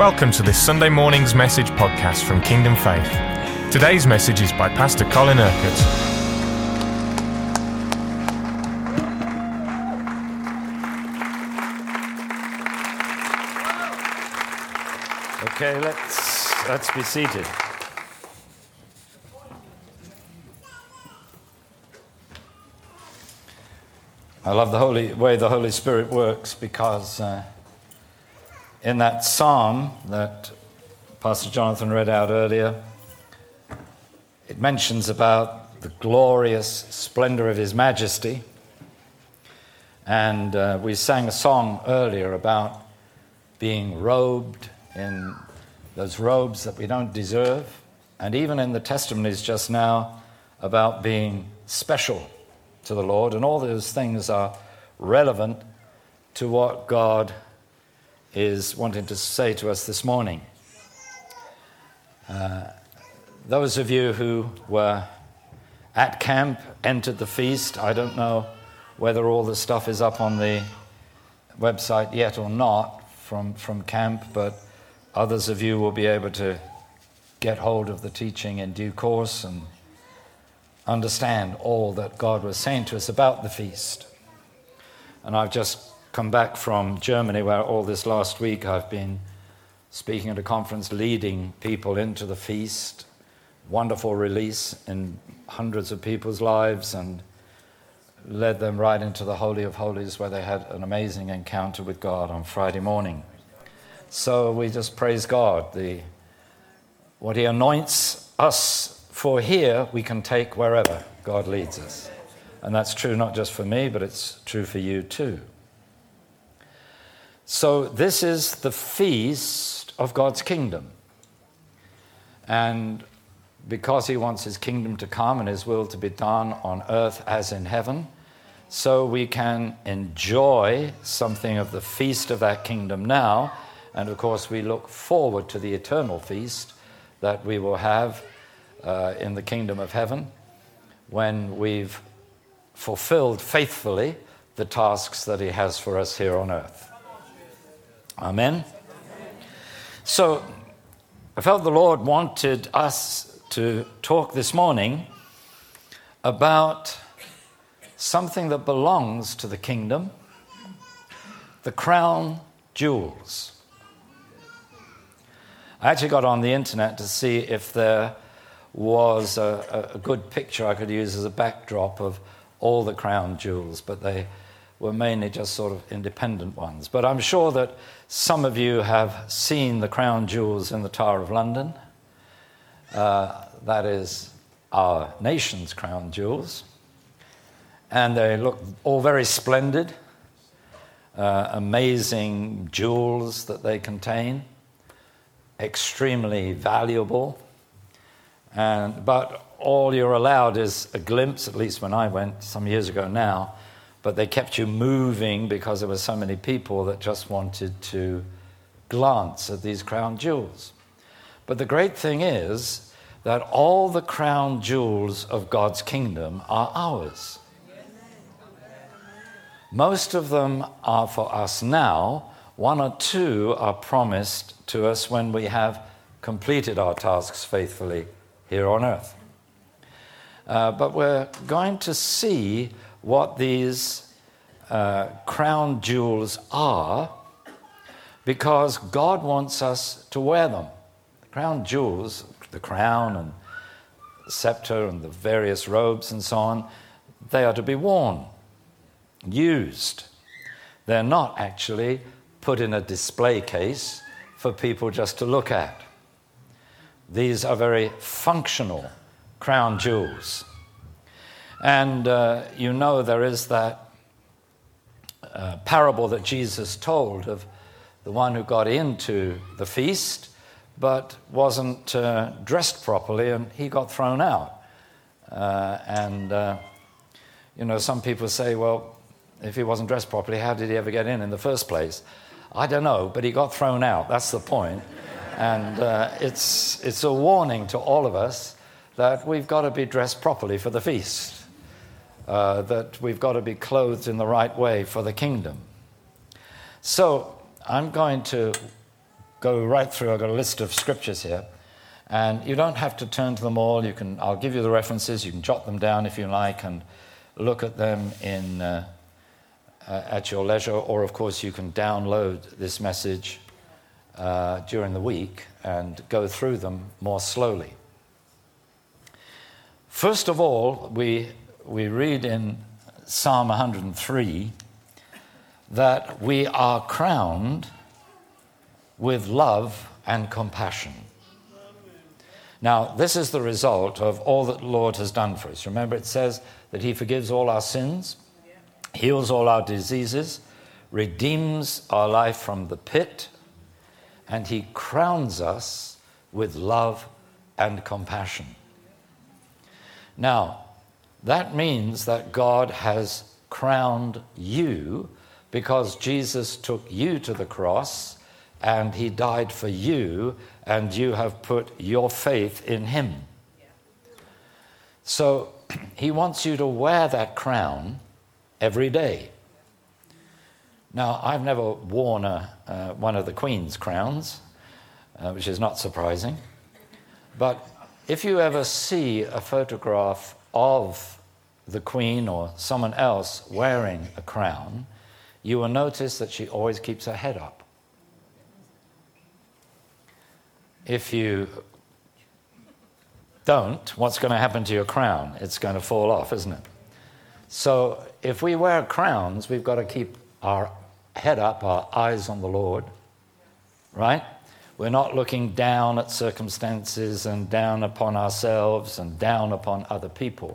Welcome to this Sunday morning's message podcast from Kingdom Faith. Today's message is by Pastor Colin Urquhart. Okay, let's be seated. I love the way the Holy Spirit works because in that psalm that Pastor Jonathan read out earlier, it mentions about the glorious splendor of His majesty. And we sang a song earlier about being robed in those robes that we don't deserve. And even in the testimonies just now about being special to the Lord. And all those things are relevant to what God is wanting to say to us this morning. Those of you who were at camp, entered the feast, I don't know whether all the stuff is up on the website yet or not from camp, but others of you will be able to get hold of the teaching in due course and understand all that God was saying to us about the feast. And I've just come back from Germany, where all this last week I've been speaking at a conference, leading people into the feast. Wonderful release in hundreds of people's lives, and led them right into the Holy of Holies, where they had an amazing encounter with God on Friday morning. So we just praise God. What He anoints us for here, we can take wherever God leads us. And that's true not just for me, but it's true for you too. So this is the feast of God's kingdom. And because He wants His kingdom to come and His will to be done on earth as in heaven, so we can enjoy something of the feast of that kingdom now. And of course, we look forward to the eternal feast that we will have in the kingdom of heaven when we've fulfilled faithfully the tasks that He has for us here on earth. Amen? So, I felt the Lord wanted us to talk this morning about something that belongs to the kingdom, the crown jewels. I actually got on the internet to see if there was a good picture I could use as a backdrop of all the crown jewels, but they were mainly just sort of independent ones. But I'm sure that some of you have seen the crown jewels in the Tower of London. That is our nation's crown jewels. And they look all very splendid, amazing jewels that they contain, extremely valuable. But all you're allowed is a glimpse, at least when I went some years ago now, but they kept you moving because there were so many people that just wanted to glance at these crown jewels. But the great thing is that all the crown jewels of God's kingdom are ours. Most of them are for us now. One or two are promised to us when we have completed our tasks faithfully here on earth. But we're going to see what these crown jewels are, because God wants us to wear them. The crown jewels, the crown and the scepter and the various robes and so on, they are to be worn, used. They're not actually put in a display case for people just to look at. These are very functional crown jewels. And you know there is that parable that Jesus told of the one who got into the feast but wasn't dressed properly, and he got thrown out. Some people say, well, if he wasn't dressed properly, how did he ever get in the first place? I don't know, but he got thrown out. That's the point. And it's a warning to all of us that we've got to be dressed properly for the feast. That we've got to be clothed in the right way for the kingdom. So I'm going to go right through. I've got a list of scriptures here. And you don't have to turn to them all. I'll give you the references. You can jot them down if you like and look at them at your leisure. Or, of course, you can download this message during the week and go through them more slowly. First of all, we read in Psalm 103 that we are crowned with love and compassion. Now, this is the result of all that the Lord has done for us. Remember, it says that he forgives all our sins, heals all our diseases, redeems our life from the pit, and he crowns us with love and compassion. Now, that means that God has crowned you because Jesus took you to the cross and he died for you, and you have put your faith in him. So he wants you to wear that crown every day. Now, I've never worn one of the Queen's crowns, which is not surprising. But if you ever see a photograph of the Queen or someone else wearing a crown, you will notice that she always keeps her head up. If you don't, what's going to happen to your crown? It's going to fall off, isn't it? So if we wear crowns, we've got to keep our head up, our eyes on the Lord, right? We're not looking down at circumstances and down upon ourselves and down upon other people.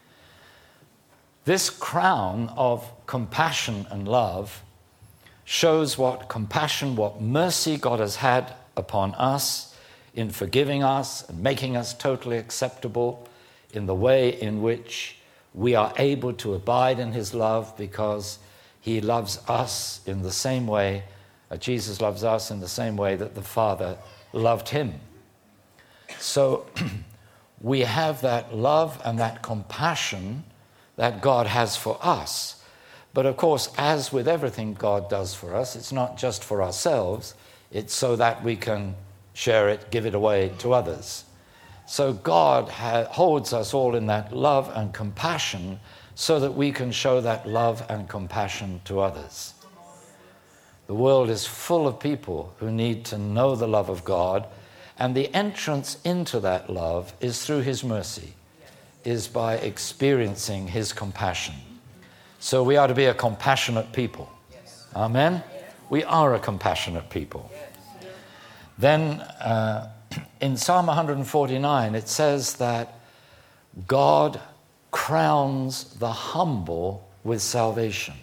This crown of compassion and love shows what compassion, what mercy God has had upon us in forgiving us and making us totally acceptable in the way in which we are able to abide in his love because he loves us in the same way, Jesus loves us in the same way that the Father loved him. So we have that love and that compassion that God has for us. But of course, as with everything God does for us, it's not just for ourselves, it's so that we can share it, give it away to others. So God holds us all in that love and compassion so that we can show that love and compassion to others. The world is full of people who need to know the love of God, and the entrance into that love is through his mercy, is by experiencing his compassion. So we are to be a compassionate people. Amen? We are a compassionate people. Then in Psalm 149, it says that God crowns the humble with salvation.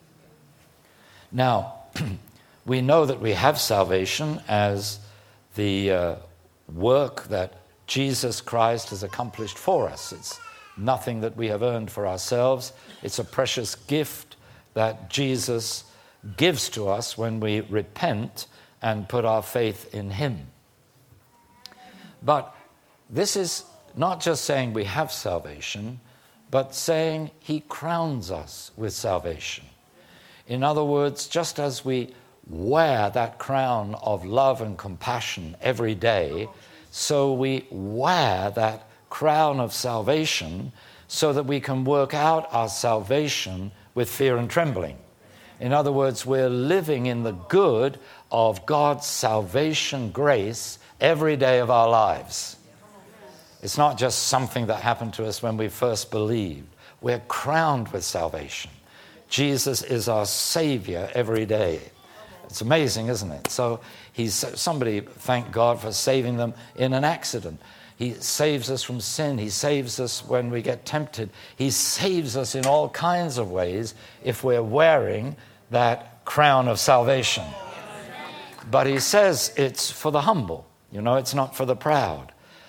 Now, we know that we have salvation as the work that Jesus Christ has accomplished for us. It's nothing that we have earned for ourselves. It's a precious gift that Jesus gives to us when we repent and put our faith in him. But this is not just saying we have salvation, but saying he crowns us with salvation. In other words, just as we wear that crown of love and compassion every day, so we wear that crown of salvation so that we can work out our salvation with fear and trembling. In other words, we're living in the good of God's salvation grace every day of our lives. It's not just something that happened to us when we first believed. We're crowned with salvation. Jesus is our Savior every day. It's amazing, isn't it? So somebody thank God for saving them in an accident. He saves us from sin. He saves us when we get tempted. He saves us in all kinds of ways if we're wearing that crown of salvation. But he says it's for the humble. It's not for the proud.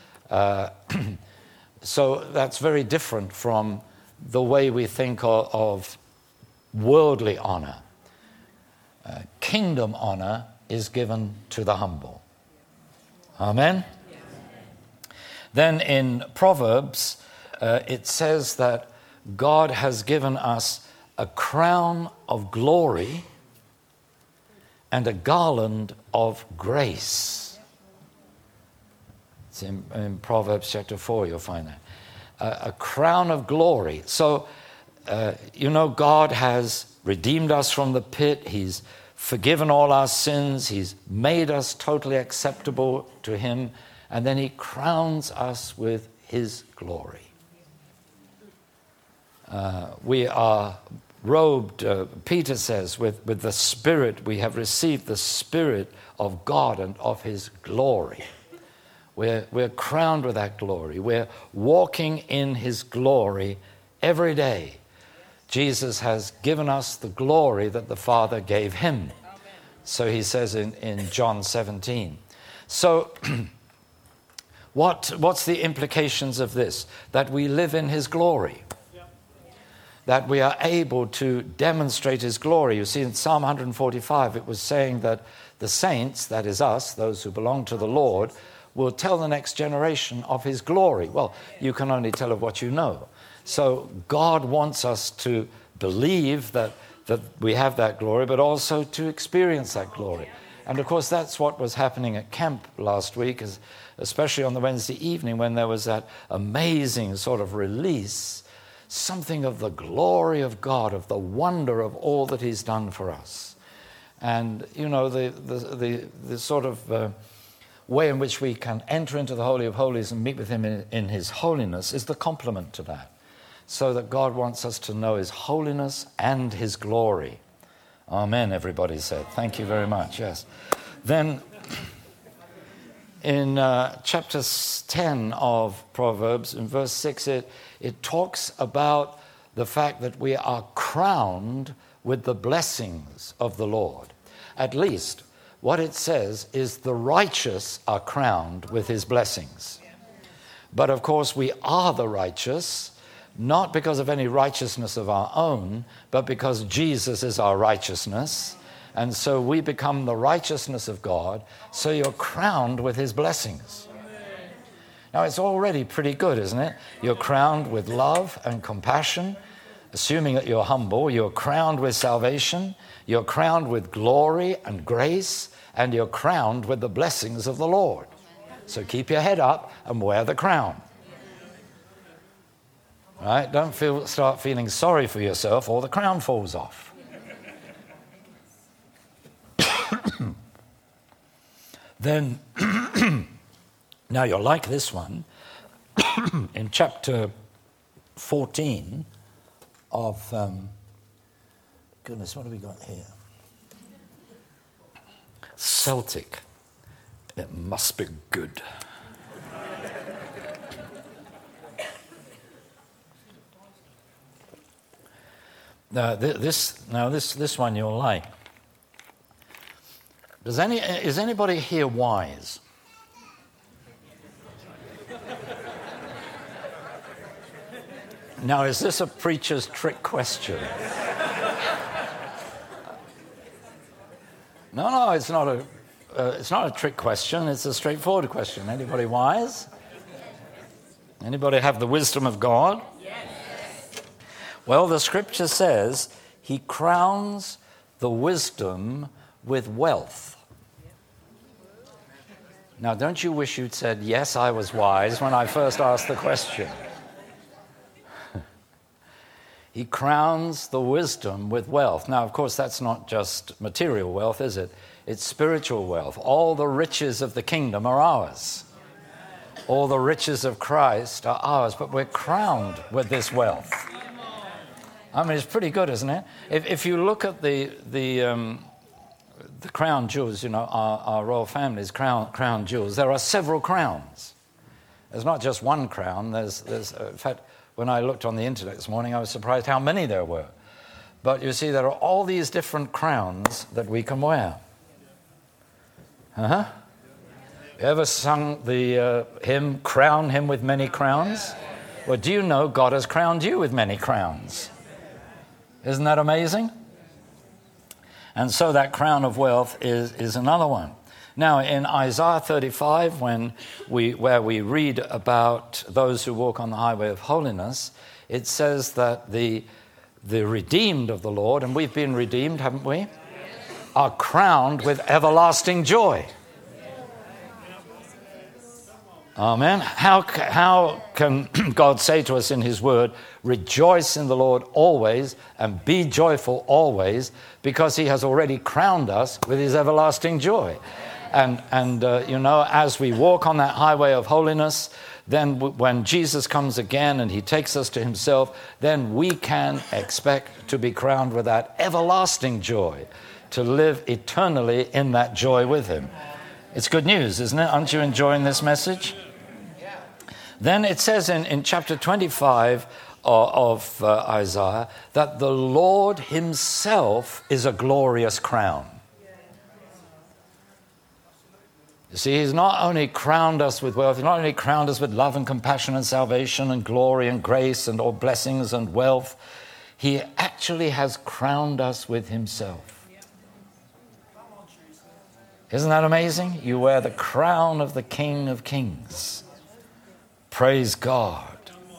So that's very different from the way we think of worldly honor. Kingdom honor is given to the humble. Amen? Then in Proverbs, it says that God has given us a crown of glory and a garland of grace. It's in Proverbs chapter 4, you'll find that. A crown of glory. So, God has redeemed us from the pit. He's forgiven all our sins. He's made us totally acceptable to him. And then he crowns us with his glory. We are robed, Peter says, with the Spirit. We have received the Spirit of God and of his glory. We're crowned with that glory. We're walking in his glory every day. Jesus has given us the glory that the Father gave him. So he says in John 17. So what's the implications of this? That we live in his glory. That we are able to demonstrate his glory. You see, in Psalm 145, it was saying that the saints, that is us, those who belong to the Lord, will tell the next generation of his glory. Well, you can only tell of what you know. So God wants us to believe that we have that glory, but also to experience that glory. And of course, that's what was happening at camp last week, especially on the Wednesday evening when there was that amazing sort of release, something of the glory of God, of the wonder of all that he's done for us. And, the sort of way in which we can enter into the Holy of Holies and meet with him in his holiness is the complement to that. So that God wants us to know his holiness and his glory. Amen, everybody said. Thank you very much, yes. Then in chapter 10 of Proverbs, in verse 6, it talks about the fact that we are crowned with the blessings of the Lord. At least, what it says is the righteous are crowned with his blessings. But of course, we are the righteous, not because of any righteousness of our own, but because Jesus is our righteousness. And so we become the righteousness of God, so you're crowned with his blessings. Now, it's already pretty good, isn't it? You're crowned with love and compassion, assuming that you're humble. You're crowned with salvation. You're crowned with glory and grace, and you're crowned with the blessings of the Lord. So keep your head up and wear the crown. Right? Don't start feeling sorry for yourself or the crown falls off. Then, now you'll like this one, in chapter 14 of, goodness, what have we got here? Celtic. It must be good. This one you'll like. Is anybody here wise? Now, is this a preacher's trick question? No, it's not a trick question. It's a straightforward question. Anybody wise? Anybody have the wisdom of God? Yes. Well, the scripture says he crowns the wisdom with wealth. Now, don't you wish you'd said, yes, I was wise when I first asked the question? He crowns the wisdom with wealth. Now, of course, that's not just material wealth, is it? It's spiritual wealth. All the riches of the kingdom are ours. All the riches of Christ are ours, but we're crowned with this wealth. I mean, it's pretty good, isn't it? If you look at the crown jewels, our royal family's crown jewels, there are several crowns. There's not just one crown. There's in fact, when I looked on the internet this morning, I was surprised how many there were. But you see, there are all these different crowns that we can wear. You ever sung the hymn, Crown Him with Many Crowns? Well, do you know God has crowned you with many crowns? Isn't that amazing? And so that crown of wealth is another one. Now, in Isaiah 35, where we read about those who walk on the highway of holiness, it says that the redeemed of the Lord, and we've been redeemed, haven't we? are crowned with everlasting joy. Amen. How can God say to us in his word, rejoice in the Lord always and be joyful always, because he has already crowned us with his everlasting joy. And as we walk on that highway of holiness, then when Jesus comes again and he takes us to himself, then we can expect to be crowned with that everlasting joy, to live eternally in that joy with him. It's good news, isn't it? Aren't you enjoying this message? Then it says in chapter 25 of Isaiah that the Lord himself is a glorious crown. You see, he's not only crowned us with wealth, he's not only crowned us with love and compassion and salvation and glory and grace and all blessings and wealth, he actually has crowned us with himself. Isn't that amazing? You wear the crown of the King of Kings. Praise God.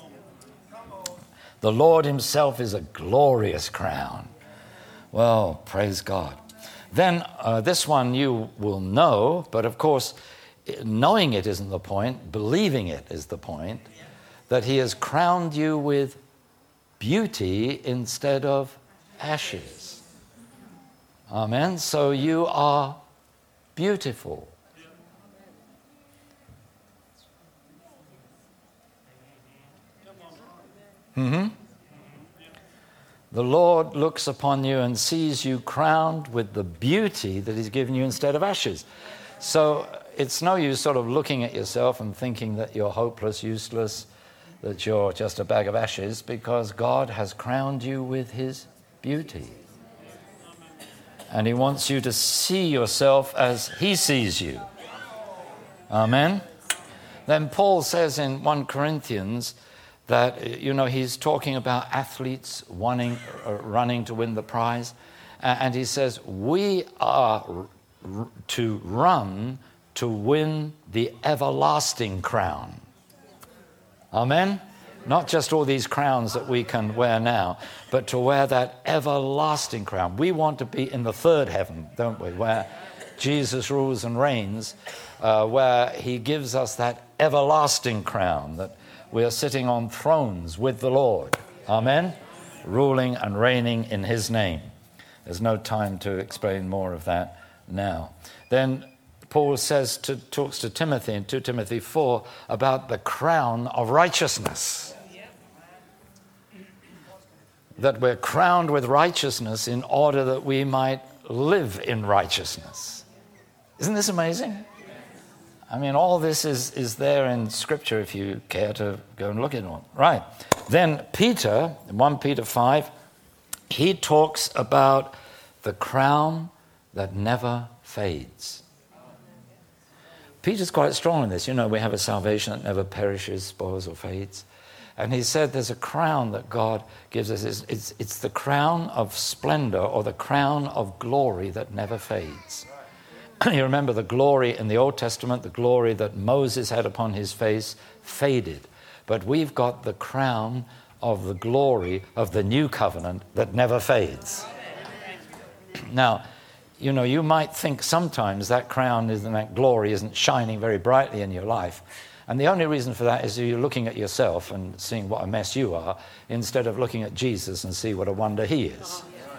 The Lord himself is a glorious crown. Well, praise God. Then this one you will know, but of course, knowing it isn't the point, believing it is the point, that he has crowned you with beauty instead of ashes. Amen. So you are beautiful. The Lord looks upon you and sees you crowned with the beauty that he's given you instead of ashes. So it's no use sort of looking at yourself and thinking that you're hopeless, useless, that you're just a bag of ashes, because God has crowned you with his beauty. And he wants you to see yourself as he sees you. Amen. Then Paul says in 1 Corinthians that, he's talking about athletes running to win the prize. And he says, we are to run to win the everlasting crown. Amen? Not just all these crowns that we can wear now, but to wear that everlasting crown. We want to be in the third heaven, don't we? Where Jesus rules and reigns, where he gives us that everlasting crown, that we are sitting on thrones with the Lord. Amen? Ruling and reigning in his name. There's no time to explain more of that now. Then Paul talks to Timothy in 2 Timothy 4 about the crown of righteousness. That we're crowned with righteousness in order that we might live in righteousness. Isn't this amazing? I mean, all this is there in Scripture if you care to go and look at it all. Right. Then Peter, in 1 Peter 5, he talks about the crown that never fades. Peter's quite strong in this. We have a salvation that never perishes, spoils, or fades. And he said there's a crown that God gives us. It's the crown of splendor, or the crown of glory that never fades. You remember the glory in the Old Testament, the glory that Moses had upon his face faded. But we've got the crown of the glory of the new covenant that never fades. Now, you might think sometimes that crown that glory isn't shining very brightly in your life. And the only reason for that is you're looking at yourself and seeing what a mess you are, instead of looking at Jesus and see what a wonder he is.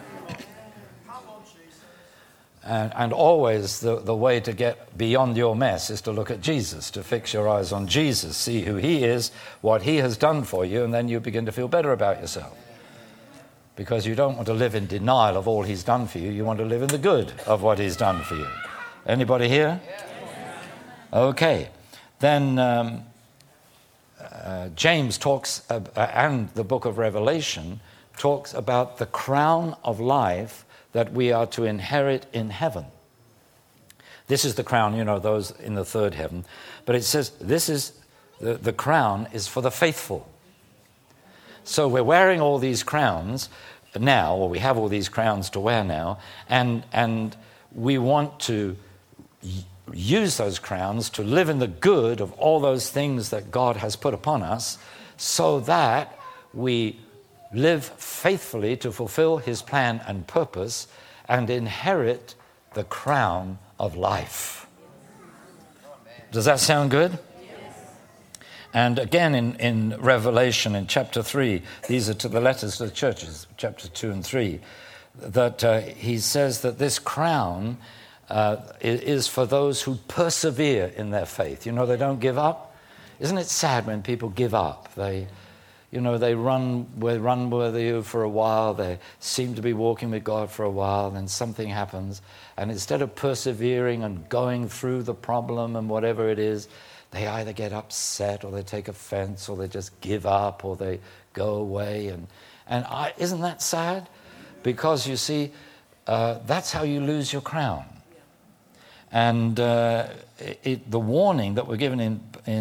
And always the way to get beyond your mess is to look at Jesus, to fix your eyes on Jesus, see who he is, what he has done for you, and then you begin to feel better about yourself. Because you don't want to live in denial of all he's done for you. You want to live in the good of what he's done for you. Anybody here? Okay. Then James talks, and the book of Revelation talks about the crown of life that we are to inherit in heaven. This is the crown, those in the third heaven. But it says this is the crown is for the faithful. So we're wearing all these crowns now, or we have all these crowns to wear now, and we want to use those crowns to live in the good of all those things that God has put upon us, so that we live faithfully to fulfill his plan and purpose and inherit the crown of life. Does that sound good? And again in Revelation in chapter 3, these are to the letters to the churches, chapter 2 and 3, that he says that this crown is for those who persevere in their faith. You know, they don't give up. Isn't it sad when people give up? They run with you for a while, they seem to be walking with God for a while, then something happens, and instead of persevering and going through the problem and whatever it is, they either get upset or they take offense or they just give up or they go away. Isn't that sad? Because you see, that's how you lose your crown. And the warning that we're given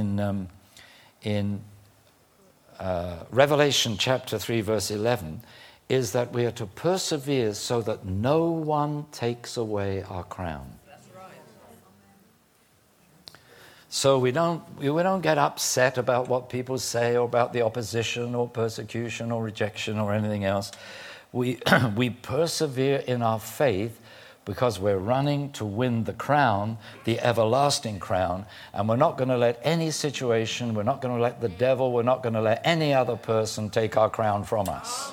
in Revelation chapter 3 verse 11 is that we are to persevere so that no one takes away our crown. So we don't get upset about what people say or about the opposition or persecution or rejection or anything else. We persevere in our faith because we're running to win the crown, the everlasting crown, and we're not going to let any situation, we're not going to let the devil, we're not going to let any other person take our crown from us.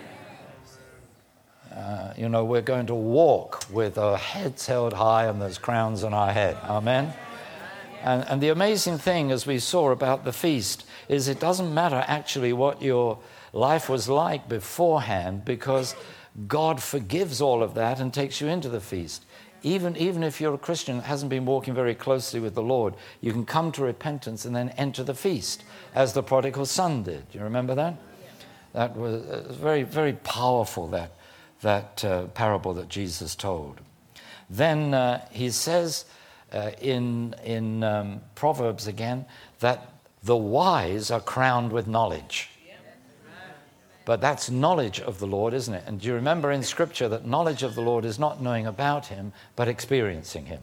We're going to walk with our heads held high and those crowns on our head. Amen? And the amazing thing, as we saw about the feast, is it doesn't matter actually what your life was like beforehand, because God forgives all of that and takes you into the feast. Even if you're a Christian that hasn't been walking very closely with the Lord, you can come to repentance and then enter the feast, as the prodigal son did. Do you remember that? That was very, very powerful, that parable that Jesus told. Then he says in Proverbs again that the wise are crowned with knowledge. But that's knowledge of the Lord, isn't it? And do you remember in Scripture that knowledge of the Lord is not knowing about him, but experiencing him?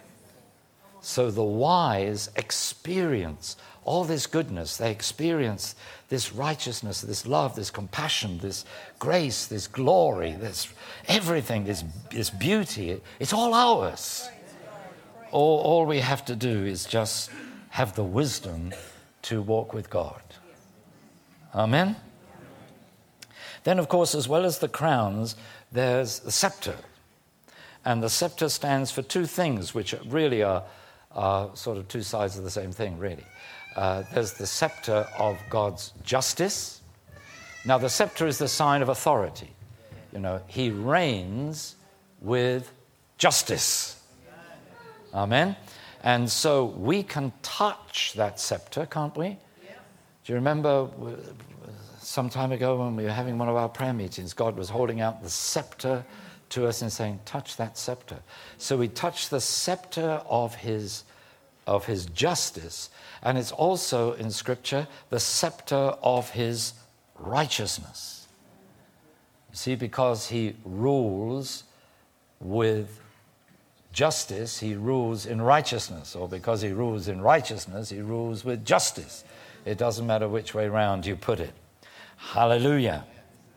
So the wise experience all this goodness. They experience this righteousness, this love, this compassion, this grace, this glory, this everything, this beauty. It's all ours. All we have to do is just have the wisdom to walk with God. Amen? Then, of course, as well as the crowns, there's the scepter. And the scepter stands for two things, which really are sort of two sides of the same thing, really. There's the scepter of God's justice. Now, the scepter is the sign of authority. You know, he reigns with justice. Amen? And so we can touch that scepter, can't we? Do you remember some time ago when we were having one of our prayer meetings, God was holding out the scepter to us and saying, touch that scepter. So we touch the scepter of his justice, and it's also in Scripture the scepter of his righteousness. You see, because he rules with justice, he rules in righteousness, or because he rules in righteousness, he rules with justice. It doesn't matter which way round you put it. Hallelujah.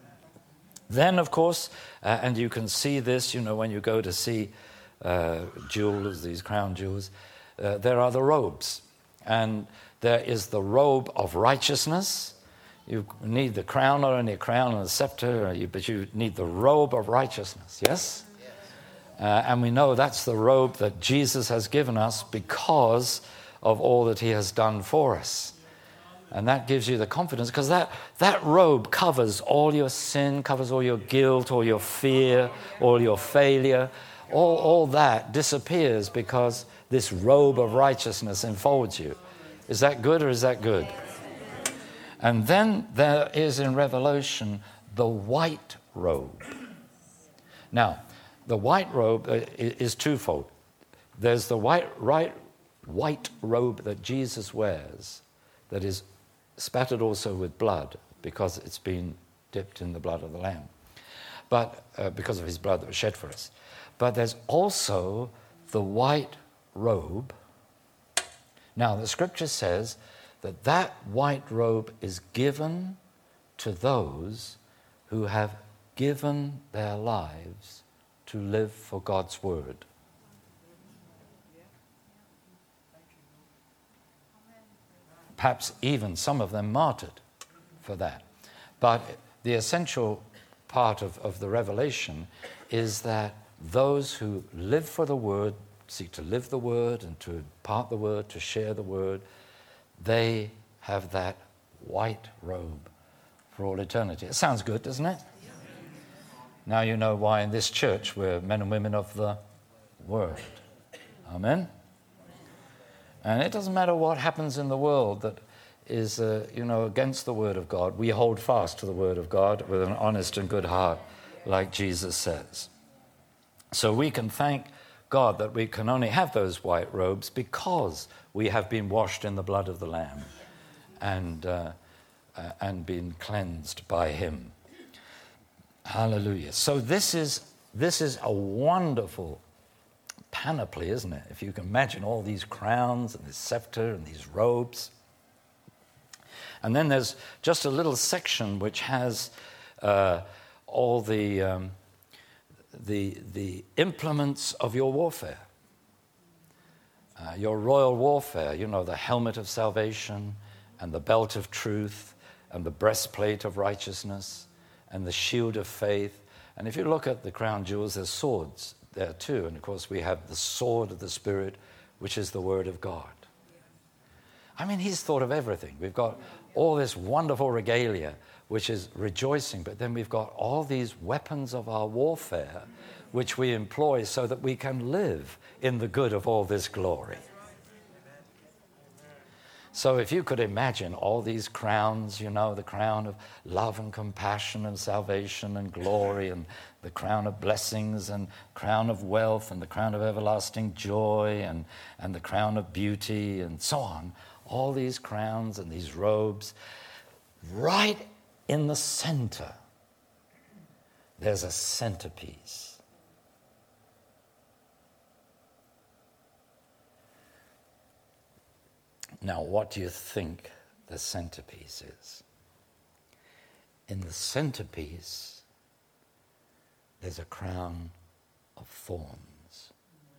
Then, of course, and you can see this, you know, when you go to see jewels, these crown jewels, there are the robes. And there is the robe of righteousness. You need the crown, not only a crown and a scepter, but you need the robe of righteousness, yes? And we know that's the robe that Jesus has given us because of all that he has done for us. And that gives you the confidence, because that robe covers all your sin, covers all your guilt, all your fear, all your failure. All that disappears because this robe of righteousness enfolds you. Is that good or is that good? And then there is in Revelation the white robe. Now, the white robe is twofold. There's the white robe that Jesus wears that is spattered also with blood because it's been dipped in the blood of the Lamb, but because of his blood that was shed for us. But there's also the white robe. Now, the Scripture says that white robe is given to those who have given their lives to live for God's word. Perhaps even some of them martyred for that. But the essential part of the revelation is that those who live for the word, seek to live the word and to impart the word, to share the word, they have that white robe for all eternity. It sounds good, doesn't it? Now you know why in this church we're men and women of the word. Amen? And it doesn't matter what happens in the world that is, against the word of God. We hold fast to the word of God with an honest and good heart, like Jesus says. So we can thank God that we can only have those white robes because we have been washed in the blood of the Lamb and been cleansed by him. Hallelujah. So this is a wonderful panoply, isn't it? If you can imagine all these crowns and this scepter and these robes. And then there's just a little section which has all the implements of your warfare. Your royal warfare, the helmet of salvation and the belt of truth and the breastplate of righteousness and the shield of faith. And if you look at the crown jewels, there's swords there too. And of course we have the sword of the Spirit, which is the word of God. I mean, he's thought of everything. We've got all this wonderful regalia, which is rejoicing, but then we've got all these weapons of our warfare, which we employ so that we can live in the good of all this glory. So if you could imagine all these crowns, the crown of love and compassion and salvation and glory, and the crown of blessings and crown of wealth and the crown of everlasting joy and the crown of beauty and so on, all these crowns and these robes, right in the center, there's a centerpiece. Now, what do you think the centerpiece is? In the centerpiece, there's a crown of thorns.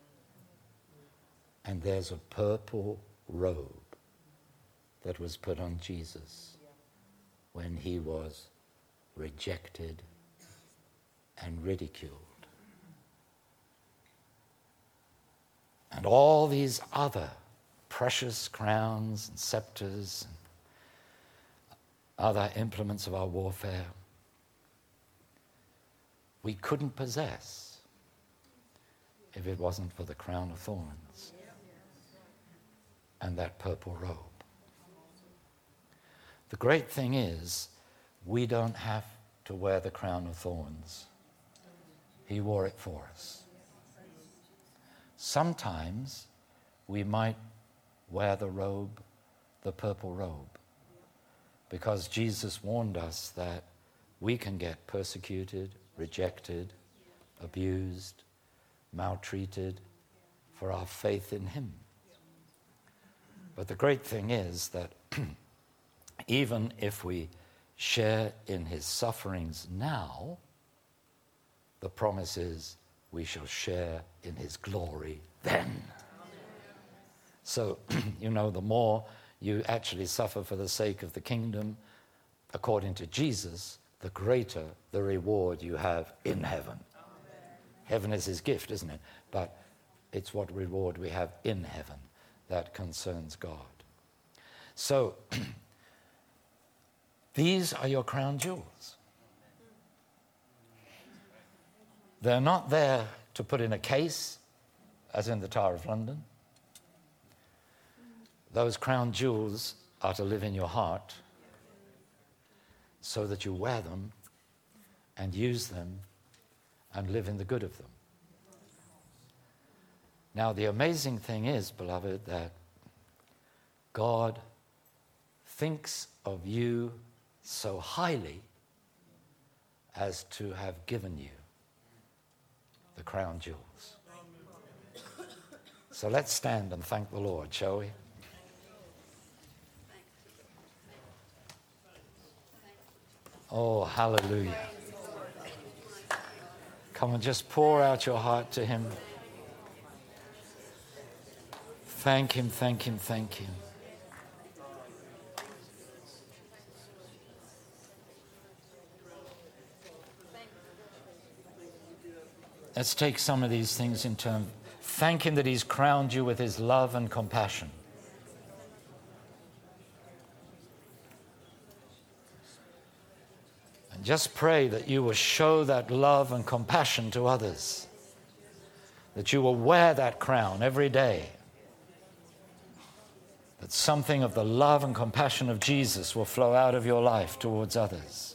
And there's a purple robe that was put on Jesus when he was rejected and ridiculed. And all these other precious crowns and scepters and other implements of our warfare we couldn't possess if it wasn't for the crown of thorns and that purple robe. The great thing is, we don't have to wear the crown of thorns. He wore it for us. Sometimes we might wear the robe, the purple robe, because Jesus warned us that we can get persecuted, rejected, abused, maltreated for our faith in him. But the great thing is that even if we share in his sufferings now, the promise is we shall share in his glory then. So, the more you actually suffer for the sake of the kingdom, according to Jesus, the greater the reward you have in heaven. Heaven is his gift, isn't it? But it's what reward we have in heaven that concerns God. So, these are your crown jewels. They're not there to put in a case, as in the Tower of London. Those crown jewels are to live in your heart so that you wear them and use them and live in the good of them. Now, the amazing thing is, beloved, that God thinks of you so highly as to have given you the crown jewels. So let's stand and thank the Lord, shall we? Oh, hallelujah. Come on, just pour out your heart to him. Thank him, thank him, thank him. Let's take some of these things in turn. Thank him that he's crowned you with his love and compassion. And just pray that you will show that love and compassion to others. That you will wear that crown every day. That something of the love and compassion of Jesus will flow out of your life towards others.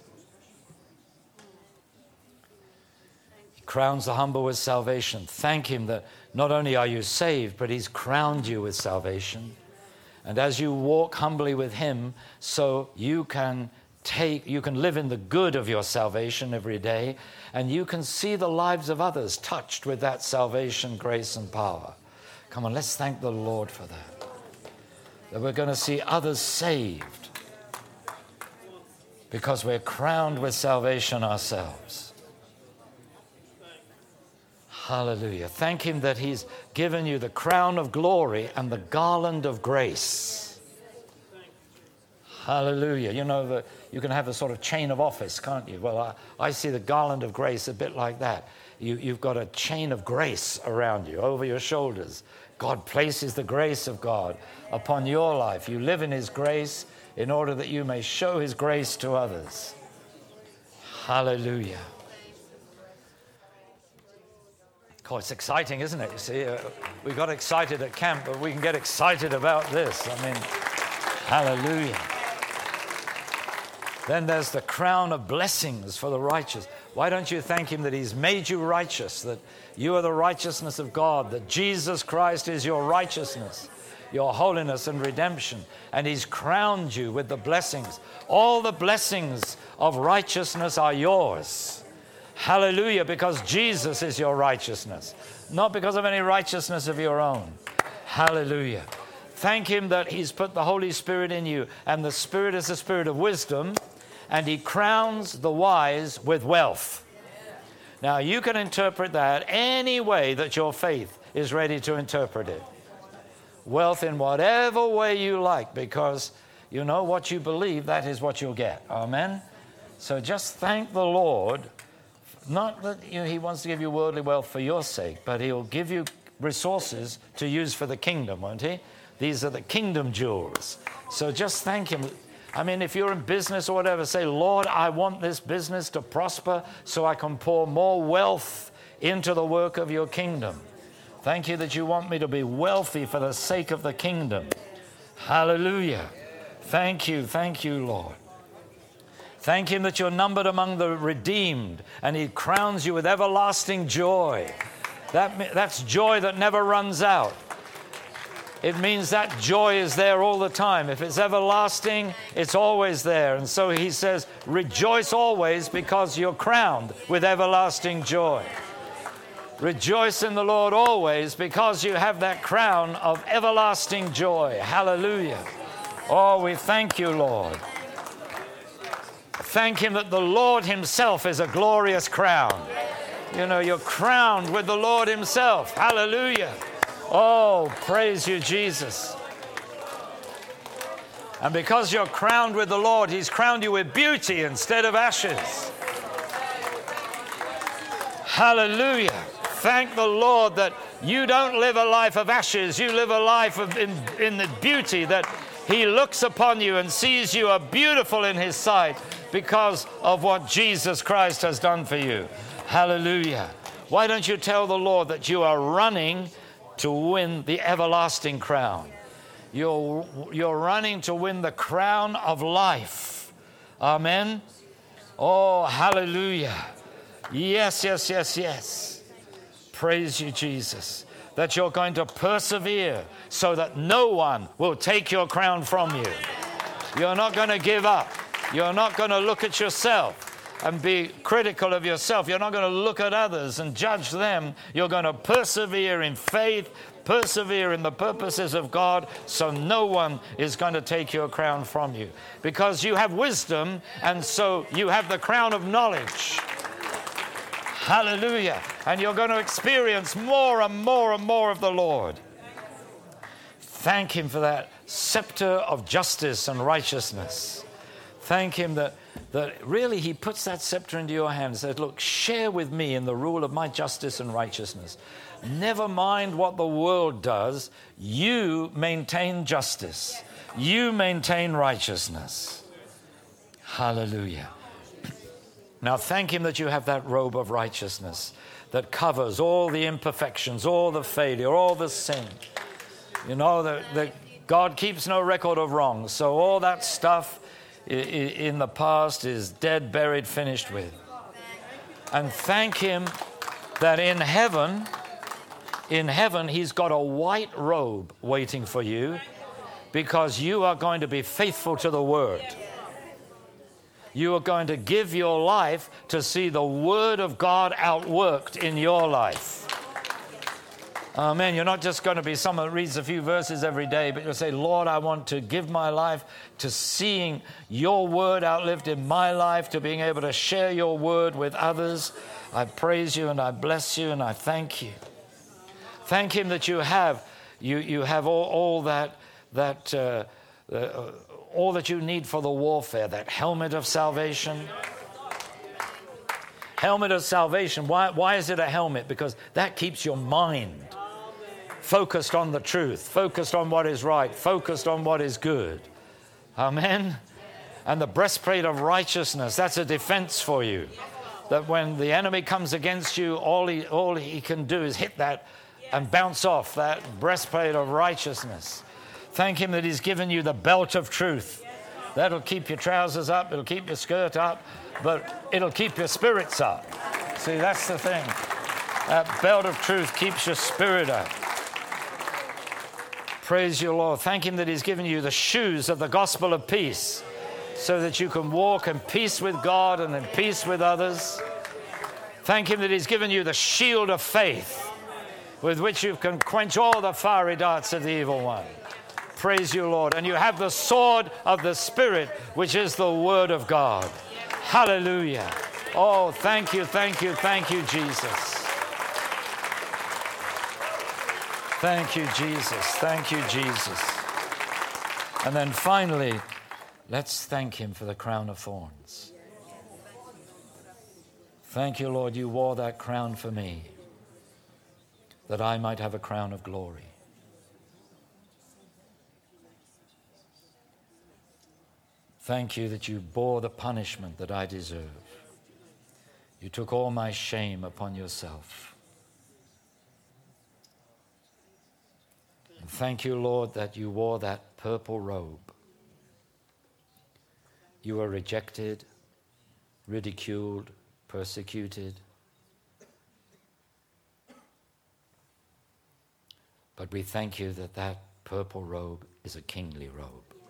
He crowns the humble with salvation. Thank him that not only are you saved, but he's crowned you with salvation. And as you walk humbly with him, so you can live in the good of your salvation every day, and you can see the lives of others touched with that salvation, grace, and power. Come on, let's thank the Lord for that. That we're going to see others saved because we're crowned with salvation ourselves. Hallelujah. Thank him that he's given you the crown of glory and the garland of grace. Hallelujah. You know, you can have a sort of chain of office, can't you? Well, I see the garland of grace a bit like that. You've got a chain of grace around you, over your shoulders. God places the grace of God upon your life. You live in his grace in order that you may show his grace to others. Hallelujah. Oh, it's exciting, isn't it? You see, we got excited at camp, but we can get excited about this. I mean, hallelujah. Then there's the crown of blessings for the righteous. Why don't you thank him that he's made you righteous, that you are the righteousness of God, that Jesus Christ is your righteousness, your holiness and redemption, and he's crowned you with the blessings. All the blessings of righteousness are yours. Hallelujah, because Jesus is your righteousness, not because of any righteousness of your own. Hallelujah. Thank him that he's put the Holy Spirit in you, and the Spirit is the Spirit of wisdom, and he crowns the wise with wealth. Now, you can interpret that any way that your faith is ready to interpret it. Wealth in whatever way you like, because you know what you believe, that is what you'll get. Amen? So just thank the Lord. Not that he wants to give you worldly wealth for your sake, but he'll give you resources to use for the kingdom, won't he? These are the kingdom jewels. So just thank him. I mean, if you're in business or whatever, say, Lord, I want this business to prosper so I can pour more wealth into the work of your kingdom. Thank you that you want me to be wealthy for the sake of the kingdom. Hallelujah. Thank you, Lord. Thank him that you're numbered among the redeemed, and he crowns you with everlasting joy. That's joy that never runs out. It means that joy is there all the time. If it's everlasting, it's always there. And so he says, rejoice always because you're crowned with everlasting joy. Rejoice in the Lord always because you have that crown of everlasting joy. Hallelujah. Oh, we thank you, Lord. Thank him that the Lord himself is a glorious crown. You know, you're crowned with the Lord himself. Hallelujah. Oh, praise you, Jesus. And because you're crowned with the Lord, he's crowned you with beauty instead of ashes. Hallelujah. Thank the Lord that you don't live a life of ashes. You live a life in the beauty, that he looks upon you and sees you are beautiful in his sight because of what Jesus Christ has done for you. Hallelujah. Why don't you tell the Lord that you are running to win the everlasting crown? You're running to win the crown of life. Amen. Oh, hallelujah. Yes. Praise you, Jesus. That you're going to persevere so that no one will take your crown from you. You're not going to give up. You're not going to look at yourself and be critical of yourself. You're not going to look at others and judge them. You're going to persevere in faith, persevere in the purposes of God, so no one is going to take your crown from you. Because you have wisdom, and so you have the crown of knowledge. Hallelujah. And you're going to experience more and more and more of the Lord. Thank him for that scepter of justice and righteousness. Thank him that really he puts that scepter into your hand and says, look, share with me in the rule of my justice and righteousness. Never mind what the world does. You maintain justice. You maintain righteousness. Hallelujah. Now thank him that you have that robe of righteousness that covers all the imperfections, all the failure, all the sin. You know that God keeps no record of wrongs. So all that stuff in the past is dead, buried, finished with. And thank him that in heaven, he's got a white robe waiting for you because you are going to be faithful to the word. You are going to give your life to see the word of God outworked in your life. Amen. You're not just going to be someone that reads a few verses every day, but you'll say, Lord, I want to give my life to seeing your word outlived in my life, to being able to share your word with others. I praise you and I bless you and I thank you. Thank him that you have all that all that you need for the warfare, that helmet of salvation. Helmet of salvation. Why is it a helmet? Because that keeps your mind focused on the truth, focused on what is right, focused on what is good. Amen. And the breastplate of righteousness, that's a defense for you. That when the enemy comes against you, all he can do is hit that and bounce off that breastplate of righteousness. Thank him that he's given you the belt of truth. That'll keep your trousers up, it'll keep your skirt up, but it'll keep your spirits up. See, that's the thing. That belt of truth keeps your spirit up. Praise your Lord. Thank him that he's given you the shoes of the gospel of peace so that you can walk in peace with God and in peace with others. Thank him that he's given you the shield of faith with which you can quench all the fiery darts of the evil one. Praise you, Lord. And you have the sword of the Spirit, which is the word of God. Hallelujah. Oh, thank you, thank you, thank you, Jesus. Thank you, Jesus. Thank you, Jesus. And then finally, let's thank him for the crown of thorns. Thank you, Lord, you wore that crown for me, that I might have a crown of glory. Thank you that you bore the punishment that I deserve. You took all my shame upon yourself. And thank you, Lord, that you wore that purple robe. You were rejected, ridiculed, persecuted. But we thank you that that purple robe is a kingly robe.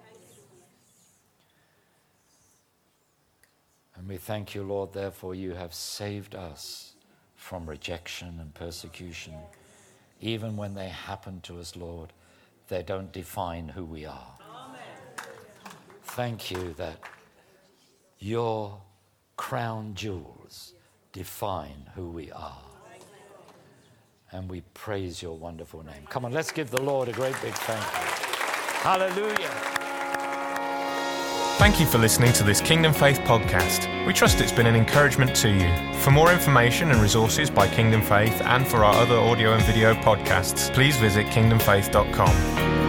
And we thank you, Lord, therefore you have saved us from rejection and persecution. Even when they happen to us, Lord, they don't define who we are. Amen. Thank you that your crown jewels define who we are. And we praise your wonderful name. Come on, let's give the Lord a great big thank you. Hallelujah. Thank you for listening to this Kingdom Faith podcast. We trust it's been an encouragement to you. For more information and resources by Kingdom Faith and for our other audio and video podcasts, please visit kingdomfaith.com.